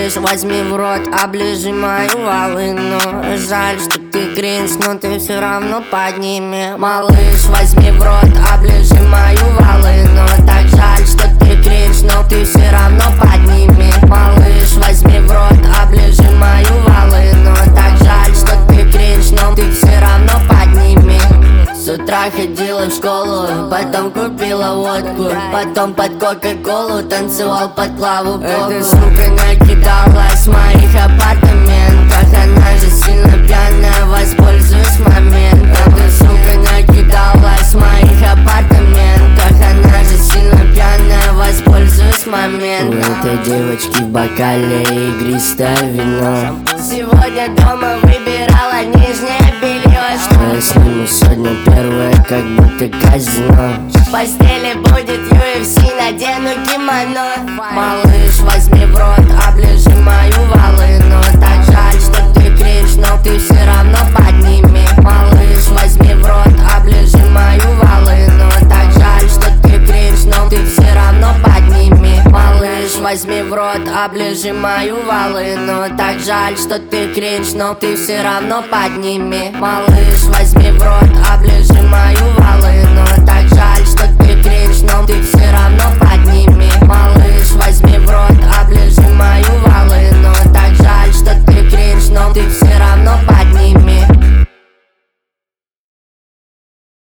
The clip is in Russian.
Малыш, возьми в рот, оближи мою волыну. Жаль, что ты кринж, но ты все равно подними. Малыш, возьми в рот, оближи мою волыну. Так жаль, что ты кринж, но ты все равно подними. Малыш, возьми в рот, оближи мою волыну. Так жаль, что ты кринж, но ты все равно подними. С утра ходила в школу, потом купила водку, потом под кока-колу танцевал под Клаву Коку. Эта сука накидалась в моих апартаментах, она же сильно пьяная, воспользуюсь моментом. Эта сука накидалась в моих апартаментах, она же сильно пьяная, воспользуюсь моментом. У этой девочки в бокале игристое вино. Сегодня дома выбирала нижнее белье. Что я сниму сегодня первое, как будто казино. В постели будет UFC, надену кимоно. Малыш, возьми в рот, оближи мою волыну. Так жаль, что ты кринж, но ты все равно подними. Малыш, возьми в рот, оближи мою волыну. Так жаль, что ты кринж, но ты все равно подними. Малыш, возьми в рот, оближи мою волыну. Так жаль, что ты кринж, но ты все равно подними. Малыш, возьми в рот, оближи мою волыну. Так жаль, что ты кринж, но ты все равно подними.